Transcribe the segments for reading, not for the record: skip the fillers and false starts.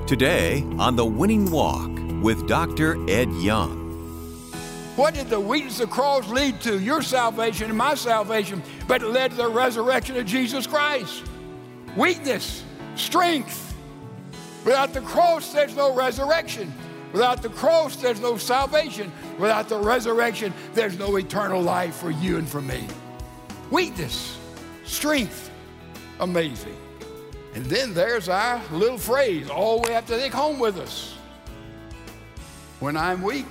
Today on The Winning Walk with Dr. Ed Young. What did the weakness of the cross lead to? Your salvation and my salvation, but it led to the resurrection of Jesus Christ. Weakness, strength. Without the cross, there's no resurrection. Without the cross, there's no salvation. Without the resurrection, there's no eternal life for you and for me. Weakness, strength, amazing. And then there's our little phrase, all we have to take home with us. When I'm weak,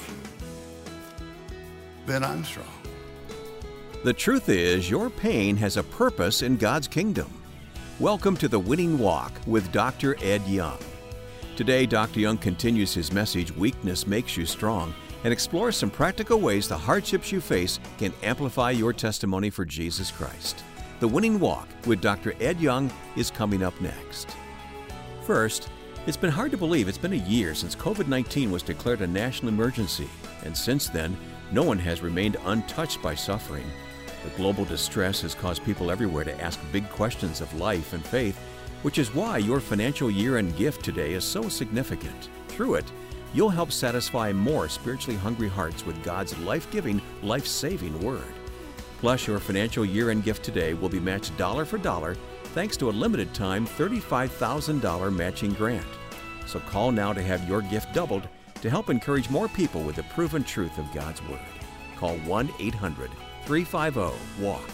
then I'm strong. The truth is, your pain has a purpose in God's kingdom. Welcome to The Winning Walk with Dr. Ed Young. Today, Dr. Young continues his message, Weakness Makes You Strong, and explores some practical ways the hardships you face can amplify your testimony for Jesus Christ. The Winning Walk with Dr. Ed Young is coming up next. First, it's been hard to believe it's been a year since COVID-19 was declared a national emergency, and since then, no one has remained untouched by suffering. The global distress has caused people everywhere to ask big questions of life and faith, which is why your financial year-end gift today is so significant. Through it, you'll help satisfy more spiritually hungry hearts with God's life-giving, life-saving Word. Plus, your financial year-end gift today will be matched dollar for dollar thanks to a limited-time $35,000 matching grant. So call now to have your gift doubled to help encourage more people with the proven truth of God's Word. Call 1-800-350-WALK,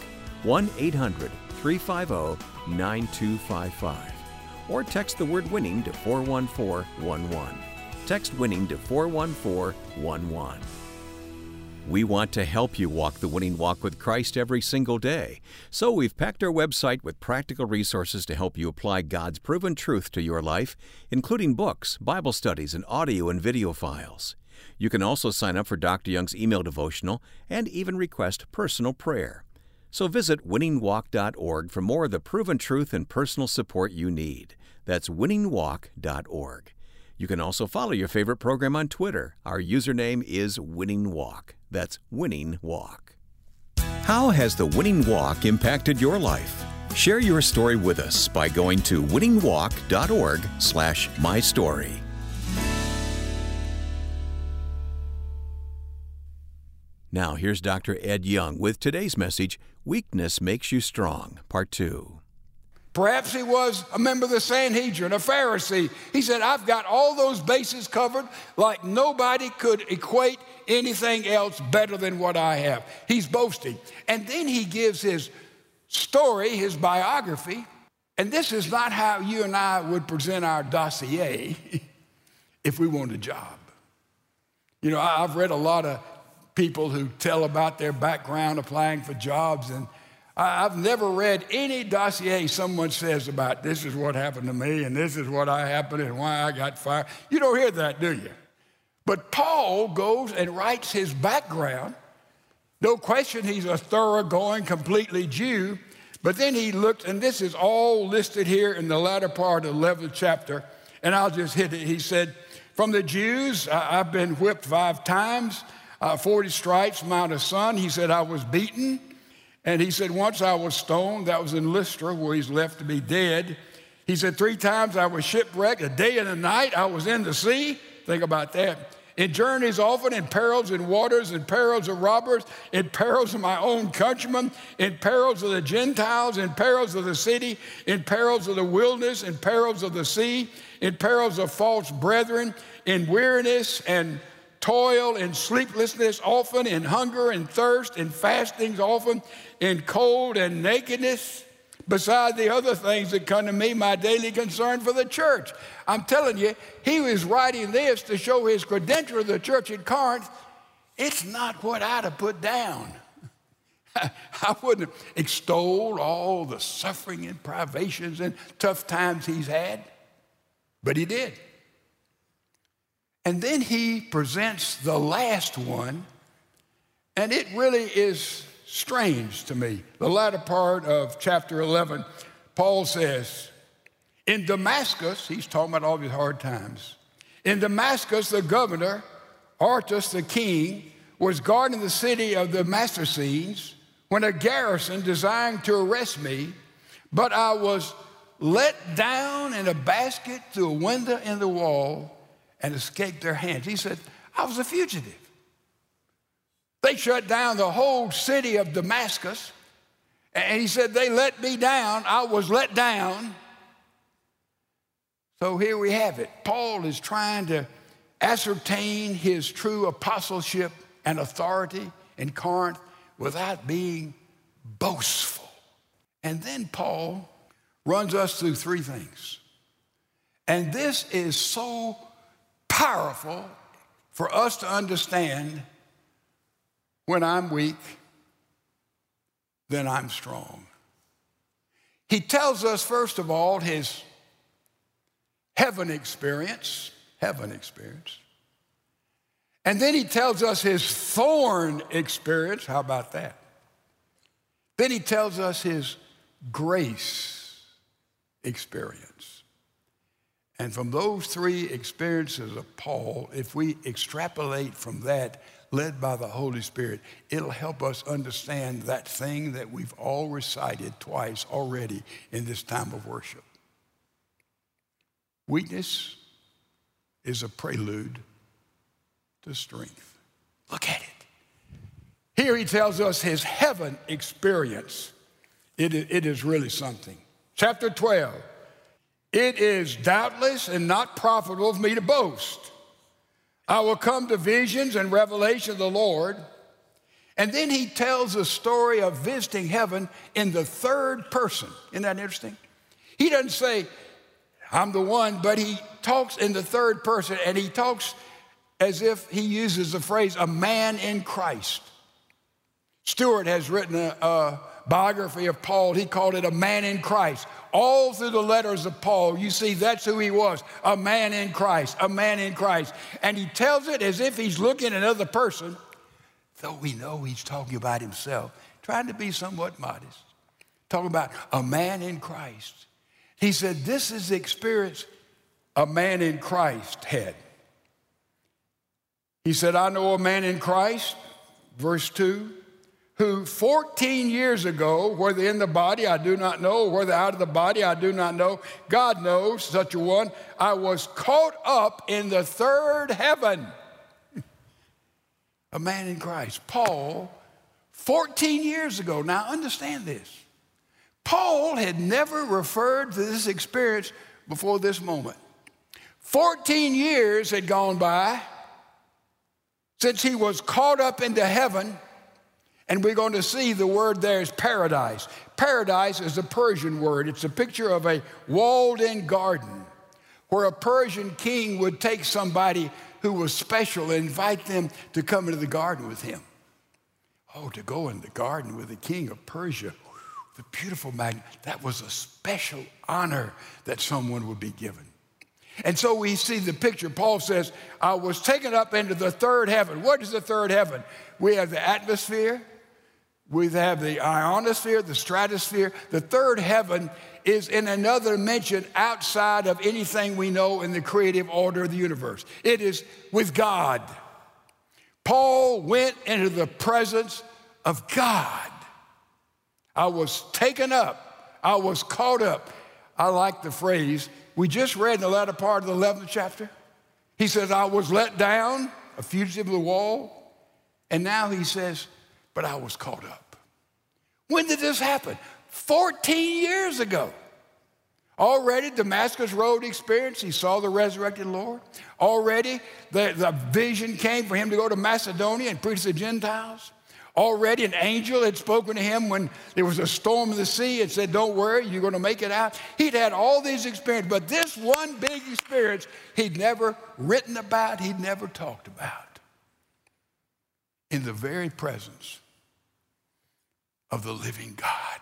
1-800-350-9255, or text the word WINNING to 41411. Text WINNING to 41411. We want to help you walk the winning walk with Christ every single day. So we've packed our website with practical resources to help you apply God's proven truth to your life, including books, Bible studies, and audio and video files. You can also sign up for Dr. Young's email devotional and even request personal prayer. So visit winningwalk.org for more of the proven truth and personal support you need. That's winningwalk.org. You can also follow your favorite program on Twitter. Our username is Winning Walk. That's Winning Walk. How has the Winning Walk impacted your life? Share your story with us by going to winningwalk.org/mystory. Now here's Dr. Ed Young with today's message, Weakness Makes You Strong, Part 2. Perhaps he was a member of the Sanhedrin, a Pharisee. He said, I've got all those bases covered like nobody could equate anything else better than what I have. He's boasting. And then he gives his story, his biography. And this is not how you and I would present our dossier if we wanted a job. You know, I've read a lot of people who tell about their background applying for jobs, and I've never read any dossier someone says about this is what happened to me and this is what I happened and why I got fired. You don't hear that, do you? But Paul goes and writes his background. No question he's a thoroughgoing, completely Jew. But then he looked, and this is all listed here in the latter part of the 11th chapter, and I'll just hit it. He said, from the Jews, I've been whipped 5 times, 40 stripes, Mount of Sun. He said, I was beaten. And he said, once I was stoned, that was in Lystra, where he's left to be dead. He said, 3 times I was shipwrecked, a day and a night I was in the sea. Think about that. In journeys often, in perils in waters, in perils of robbers, in perils of my own countrymen, in perils of the Gentiles, in perils of the city, in perils of the wilderness, in perils of the sea, in perils of false brethren, in weariness and toil and sleeplessness often, in hunger and thirst, in fastings often, in cold and nakedness, beside the other things that come to me, my daily concern for the church. I'm telling you, he was writing this to show his credential to the church at Corinth. It's not what I'd have put down. I wouldn't have extolled all the suffering and privations and tough times he's had, but he did. And then he presents the last one, and it really is strange to me. The latter part of chapter 11, Paul says, in Damascus, he's talking about all these hard times. In Damascus, the governor, Aretas the king, was guarding the city of the Damascenes when a garrison desiring to arrest me, but I was let down in a basket through a window in the wall and escaped their hands. He said, I was a fugitive. They shut down the whole city of Damascus. And he said, they let me down. I was let down. So here we have it. Paul is trying to ascertain his true apostleship and authority in Corinth without being boastful. And then Paul runs us through three things. And this is so powerful for us to understand. When I'm weak, then I'm strong. He tells us, first of all, his heaven experience. And then he tells us his thorn experience. How about that? Then he tells us his grace experience. And from those three experiences of Paul, if we extrapolate from that, led by the Holy Spirit, it'll help us understand that thing that we've all recited twice already in this time of worship. Weakness is a prelude to strength. Look at it. Here he tells us his heaven experience. It is really something. Chapter 12. It is doubtless and not profitable for me to boast. I will come to visions and revelation of the Lord. And then he tells a story of visiting heaven in the third person. Isn't that interesting? He doesn't say, I'm the one, but he talks in the third person, and he talks as if he uses the phrase, a man in Christ. Stewart has written a biography of Paul. He called it a man in Christ. All through the letters of Paul, you see that's who he was, a man in Christ, a man in Christ. And he tells it as if he's looking at another person, though we know he's talking about himself, trying to be somewhat modest, talking about a man in Christ. He said, this is the experience a man in Christ had. He said, I know a man in Christ, verse 2, who 14 years ago, whether in the body I do not know, whether out of the body I do not know, God knows, such a one, I was caught up in the third heaven. A man in Christ. Paul, 14 years ago, now understand this. Paul had never referred to this experience before this moment. 14 years had gone by since he was caught up into heaven. And we're going to see the word there is paradise. Paradise is a Persian word. It's a picture of a walled-in garden where a Persian king would take somebody who was special and invite them to come into the garden with him. Oh, to go in the garden with the king of Persia, the beautiful magnet, that was a special honor that someone would be given. And so we see the picture. Paul says, I was taken up into the third heaven. What is the third heaven? We have the atmosphere. We have the ionosphere, the stratosphere. The third heaven is in another dimension outside of anything we know in the creative order of the universe. It is with God. Paul went into the presence of God. I was taken up. I was caught up. I like the phrase we just read in the latter part of the 11th chapter. He says, I was let down, a fugitive of the wall. And now he says, but I was caught up. When did this happen? 14 years ago. Already Damascus Road experience, he saw the resurrected Lord. Already the vision came for him to go to Macedonia and preach to the Gentiles. Already an angel had spoken to him when there was a storm in the sea and said, don't worry, you're going to make it out. He'd had all these experiences, but this one big experience he'd never written about, he'd never talked about. In the very presence of the living God.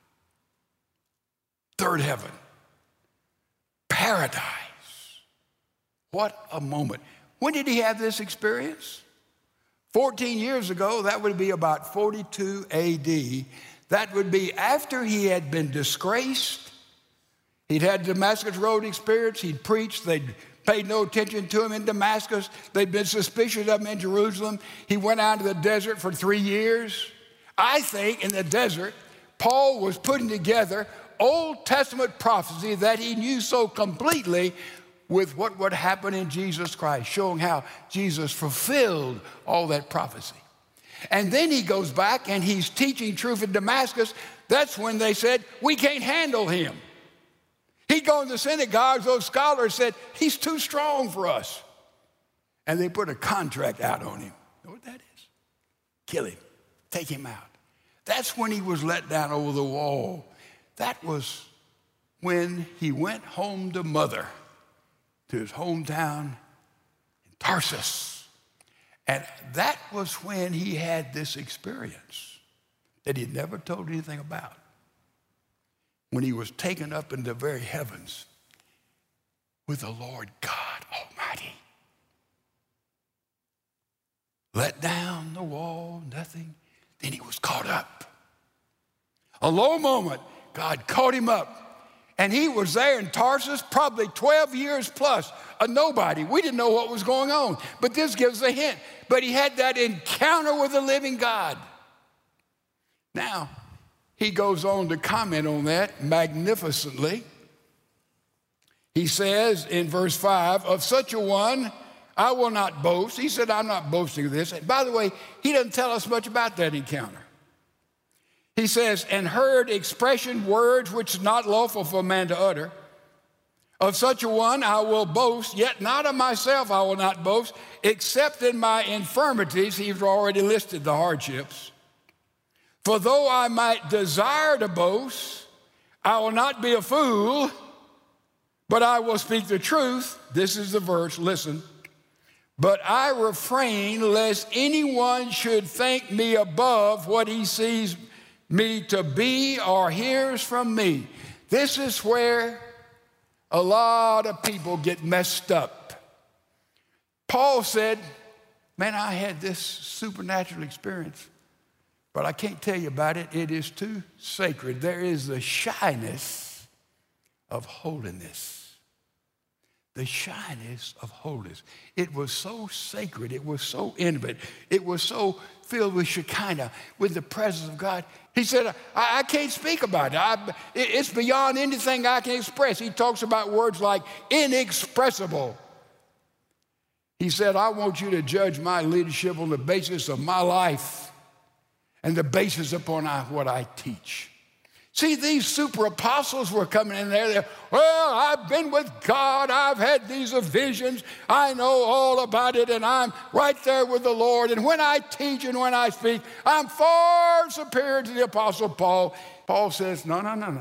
Third heaven. Paradise. What a moment. When did he have this experience? 14 years ago, that would be about 42 AD. That would be after he had been disgraced. He'd had Damascus Road experience. He'd preached. They'd paid no attention to him in Damascus. They'd been suspicious of him in Jerusalem. He went out to the desert for 3 years. I think in the desert, Paul was putting together Old Testament prophecy that he knew so completely with what would happen in Jesus Christ, showing how Jesus fulfilled all that prophecy. And then he goes back and he's teaching truth in Damascus. That's when they said, we can't handle him. He'd go in the synagogues, those scholars said, he's too strong for us. And they put a contract out on him. You know what that is? Kill him, take him out. That's when he was let down over the wall. That was when he went home to mother, to his hometown in Tarsus. And that was when he had this experience that he'd never told anything about. When he was taken up into the very heavens with the Lord God Almighty. Let down the wall, nothing. Then he was caught up. A low moment, God caught him up. And he was there in Tarsus, probably 12 years plus, a nobody. We didn't know what was going on. But this gives a hint. But he had that encounter with the living God. Now, he goes on to comment on that magnificently. He says in verse 5, of such a one, I will not boast. He said, I'm not boasting of this. And by the way, he doesn't tell us much about that encounter. He says, and heard expression, words which is not lawful for a man to utter. Of such a one I will boast, yet not of myself I will not boast, except in my infirmities. He's already listed the hardships. For though I might desire to boast, I will not be a fool, but I will speak the truth. This is the verse, listen. But I refrain lest anyone should think me above what he sees me to be or hears from me. This is where a lot of people get messed up. Paul said, man, I had this supernatural experience, but I can't tell you about it. It is too sacred. There is the shyness of holiness. The shyness of holiness. It was so sacred. It was so intimate. It was so filled with Shekinah, with the presence of God. He said, I can't speak about it. It's beyond anything I can express. He talks about words like inexpressible. He said, I want you to judge my leadership on the basis of my life and the basis upon what I teach. See, these super apostles were coming in there. Well, I've been with God. I've had these visions. I know all about it, and I'm right there with the Lord. And when I teach and when I speak, I'm far superior to the Apostle Paul. Paul says, no.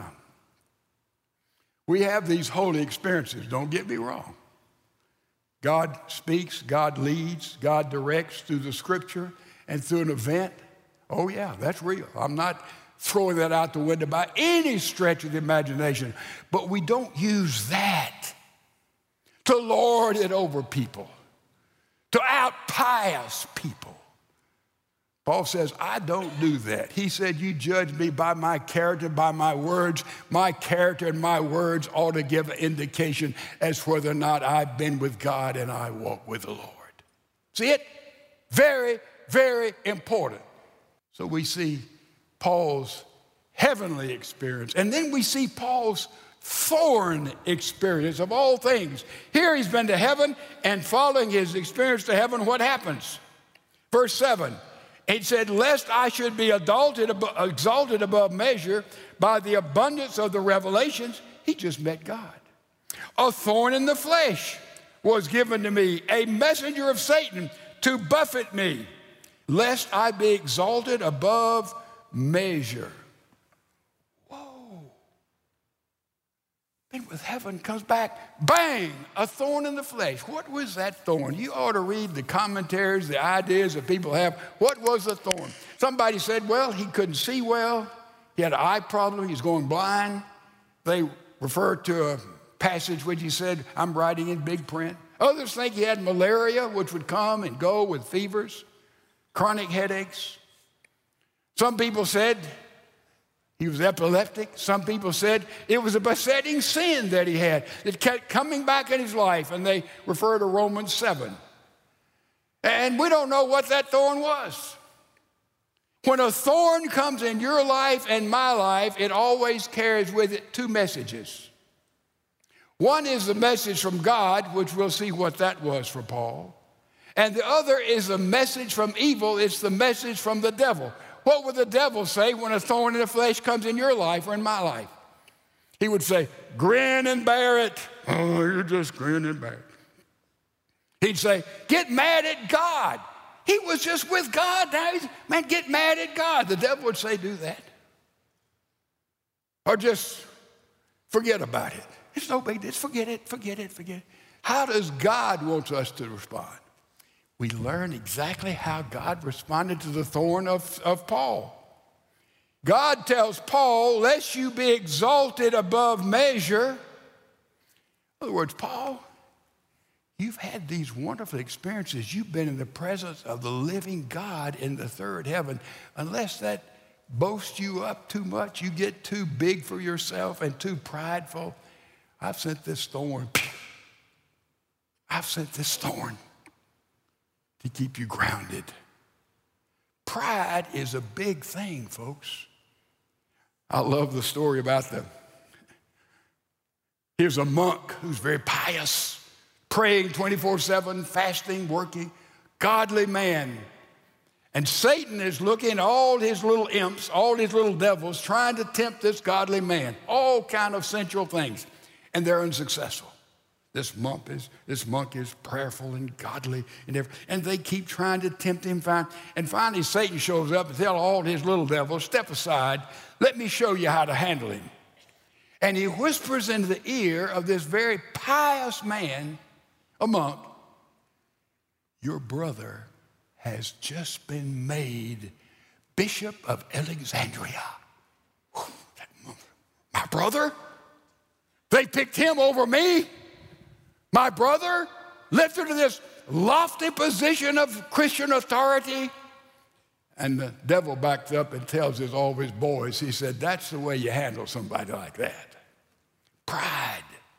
We have these holy experiences. Don't get me wrong. God speaks, God leads, God directs through the Scripture and through an event. Oh, yeah, that's real. I'm not throwing that out the window by any stretch of the imagination. But we don't use that to lord it over people, to out-pious people. Paul says, I don't do that. He said, you judge me by my character, by my words. My character and my words ought to give an indication as whether or not I've been with God and I walk with the Lord. See it? Very, very important. So we see Paul's heavenly experience. And then we see Paul's foreign experience of all things. Here he's been to heaven, and following his experience to heaven, what happens? Verse 7, he said, lest I should be exalted above measure by the abundance of the revelations. He just met God. A thorn in the flesh was given to me, a messenger of Satan to buffet me, lest I be exalted above measure. Whoa. Then with heaven comes back, bang, a thorn in the flesh. What was that thorn? You ought to read the commentaries, the ideas that people have. What was the thorn? Somebody said, well, he couldn't see well. He had an eye problem. He was going blind. They referred to a passage which he said, I'm writing in big print. Others think he had malaria, which would come and go with fevers, chronic headaches. Some people said he was epileptic. Some people said it was a besetting sin that he had that kept coming back in his life, and they refer to Romans 7. And we don't know what that thorn was. When a thorn comes in your life and my life, it always carries with it two messages. One is the message from God, which we'll see what that was for Paul. And the other is a message from evil. It's the message from the devil. What would the devil say when a thorn in the flesh comes in your life or in my life? He would say, grin and bear it. Oh, you just grin and bear it. He'd say, get mad at God. He was just with God. Now man, get mad at God. The devil would say, do that. Or just forget about it. It's no big deal. Forget it. How does God want us to respond? We learn exactly how God responded to the thorn of Paul. God tells Paul, lest you be exalted above measure. In other words, Paul, you've had these wonderful experiences. You've been in the presence of the living God in the third heaven. Unless that boasts you up too much, you get too big for yourself and too prideful. I've sent this thorn to keep you grounded. Pride is a big thing, folks. I love the story about here's a monk who's very pious, praying 24/7, fasting, working, godly man. And Satan is looking at all his little imps, all his little devils, trying to tempt this godly man, all kind of sensual things, and they're unsuccessful. This monk is prayerful and godly, and they keep trying to tempt him. And finally, Satan shows up and tells all his little devils, step aside, let me show you how to handle him. And he whispers into the ear of this very pious man, a monk, your brother has just been made Bishop of Alexandria. My brother? They picked him over me? My brother lifted to this lofty position of Christian authority? And the devil backed up and tells all of his boys, he said, that's the way you handle somebody like that. Pride.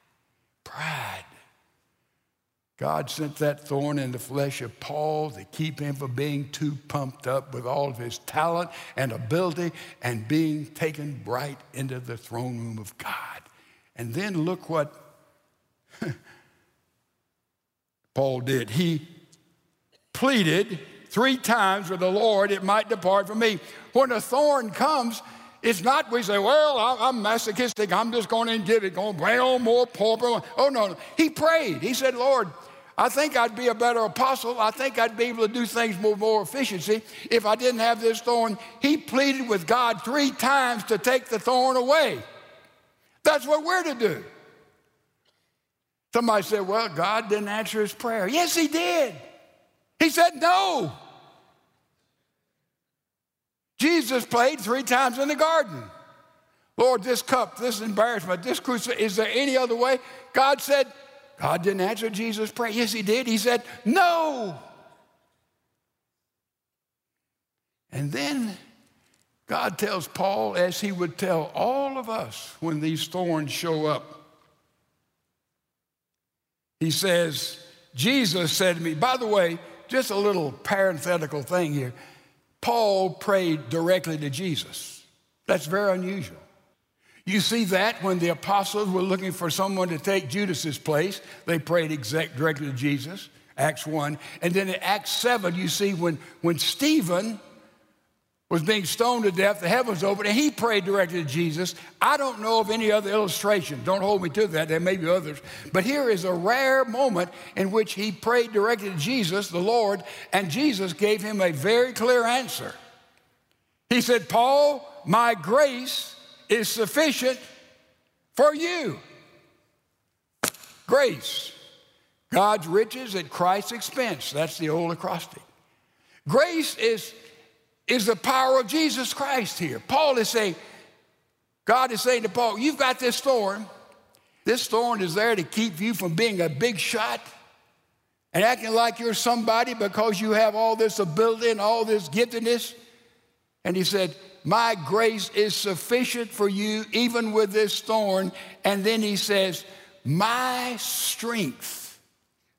God sent that thorn in the flesh of Paul to keep him from being too pumped up with all of his talent and ability and being taken right into the throne room of God. And then look what Paul did. He pleaded 3 times with the Lord, it might depart from me. When a thorn comes, it's not we say, well, I'm masochistic. I'm just going to give it, going to bring on more pauper. Oh, no. He prayed. He said, Lord, I think I'd be a better apostle. I think I'd be able to do things with more efficiency if I didn't have this thorn. He pleaded with God 3 times to take the thorn away. That's what we're to do. Somebody said, well, God didn't answer his prayer. Yes, he did. He said no. Jesus prayed 3 times in the garden. Lord, this cup, this embarrassment, this crucifixion, is there any other way? God said, God didn't answer Jesus' prayer. Yes, he did. He said, no. And then God tells Paul, as he would tell all of us when these thorns show up, he says, Jesus said to me, by the way, just a little parenthetical thing here. Paul prayed directly to Jesus. That's very unusual. You see that when the apostles were looking for someone to take Judas's place, they prayed directly to Jesus, Acts 1. And then in Acts 7, you see when Stephen was being stoned to death, the heavens opened, and he prayed directly to Jesus. I don't know of any other illustration. Don't hold me to that. There may be others. But here is a rare moment in which he prayed directly to Jesus, the Lord, and Jesus gave him a very clear answer. He said, Paul, my grace is sufficient for you. Grace. God's riches at Christ's expense. That's the old acrostic. Grace is the power of Jesus Christ here. Paul is saying, God is saying to Paul, you've got this thorn. This thorn is there to keep you from being a big shot and acting like you're somebody because you have all this ability and all this giftedness. And he said, my grace is sufficient for you even with this thorn. And then he says, my strength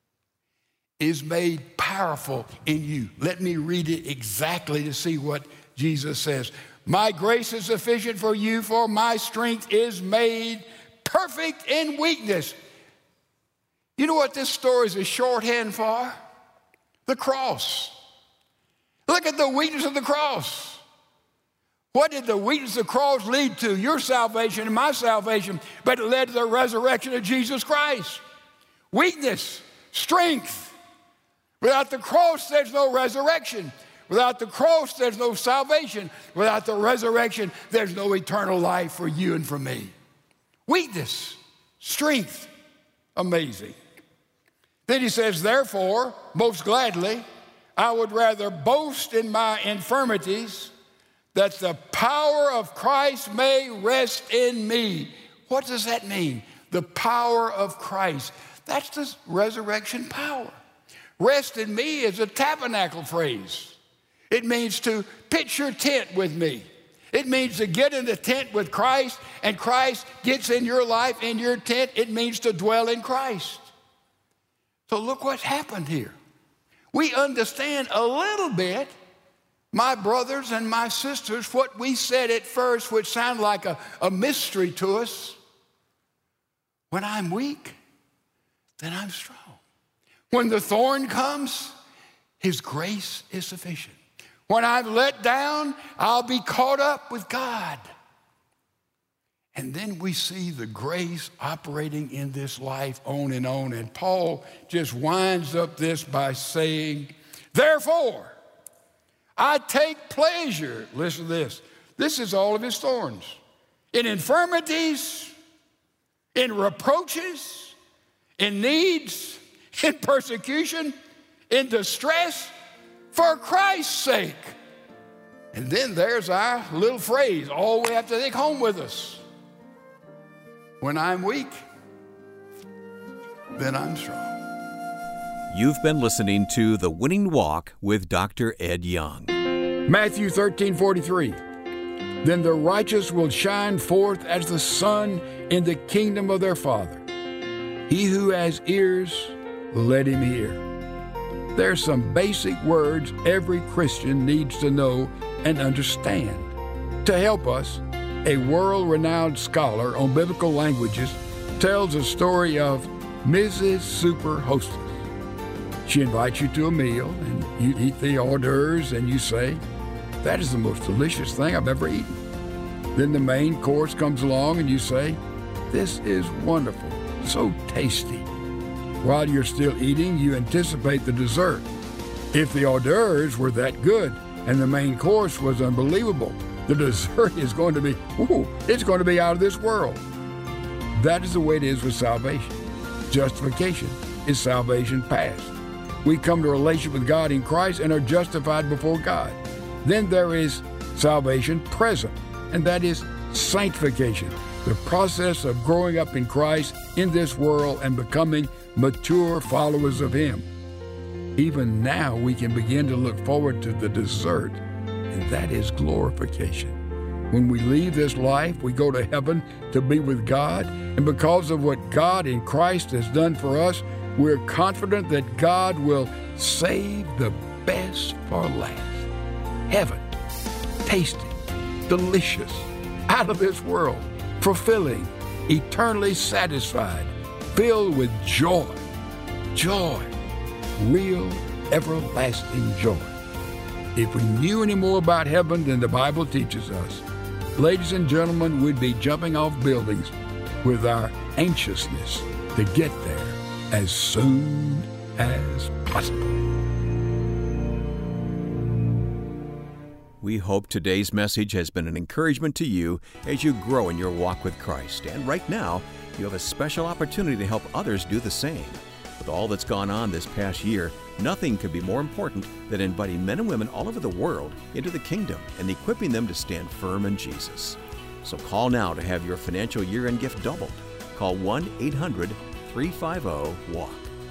is made powerful in you. Let me read it exactly to see what Jesus says, my grace is sufficient for you, for my strength is made perfect in weakness. You know what this story is a shorthand for? The cross. Look at the weakness of the cross. What did the weakness of the cross lead to? Your salvation and my salvation, but it led to the resurrection of Jesus Christ. Weakness, strength. Without the cross, there's no resurrection. Without the cross, there's no salvation. Without the resurrection, there's no eternal life for you and for me. Weakness, strength, amazing. Then he says, therefore, most gladly, I would rather boast in my infirmities, that the power of Christ may rest in me. What does that mean? The power of Christ. That's the resurrection power. Rest in me is a tabernacle phrase. It means to pitch your tent with me. It means to get in the tent with Christ, and Christ gets in your life, in your tent. It means to dwell in Christ. So look what's happened here. We understand a little bit, my brothers and my sisters, what we said at first, which sounded like a mystery to us. When I'm weak, then I'm strong. When the thorn comes, his grace is sufficient. When I'm let down, I'll be caught up with God. And then we see the grace operating in this life on. And Paul just winds up this by saying, therefore, I take pleasure. Listen to this. This is all of his thorns. In infirmities, in reproaches, in needs, in persecution, in distress, for Christ's sake. And then there's our little phrase, all we have to take home with us. When I'm weak, then I'm strong. You've been listening to The Winning Walk with Dr. Ed Young. Matthew 13:43. Then the righteous will shine forth as the sun in the kingdom of their Father. He who has ears, let him hear. There's some basic words every Christian needs to know and understand. To help us, a world-renowned scholar on biblical languages tells a story of Mrs. Super Hostess. She invites you to a meal, and you eat the hors d'oeuvres, and you say, that is the most delicious thing I've ever eaten. Then the main course comes along, and you say, this is wonderful, so tasty. While you're still eating, you anticipate the dessert. If the hors d'oeuvres were that good, and the main course was unbelievable, the dessert is going to be, it's going to be out of this world. That is the way it is with salvation. Justification is salvation past. We come to a relationship with God in Christ and are justified before God. Then there is salvation present, and that is sanctification, the process of growing up in Christ in this world and becoming mature followers of Him. Even now we can begin to look forward to the dessert, and that is glorification. When we leave this life, we go to heaven to be with God, and because of what God in Christ has done for us, we're confident that God will save the best for last. Heaven, tasty, delicious, out of this world, fulfilling, eternally satisfied, filled with joy. Joy, real, everlasting joy. If we knew any more about heaven than the Bible teaches us, ladies and gentlemen, we'd be jumping off buildings with our anxiousness to get there as soon as possible. We hope today's message has been an encouragement to you as you grow in your walk with Christ. And right now, you have a special opportunity to help others do the same. With all that's gone on this past year, nothing could be more important than inviting men and women all over the world into the kingdom and equipping them to stand firm in Jesus. So call now to have your financial year-end gift doubled. Call 1-800-350-WALK,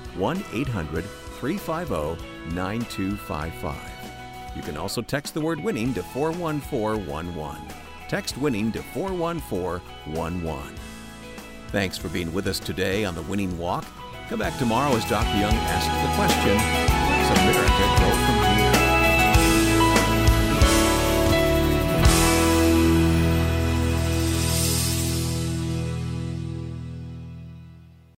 1-800-350-9255. You can also text the word WINNING to 41411. Text WINNING to 41411. Thanks for being with us today on The Winning Walk. Come back tomorrow as Dr. Young asks the question, does America grow from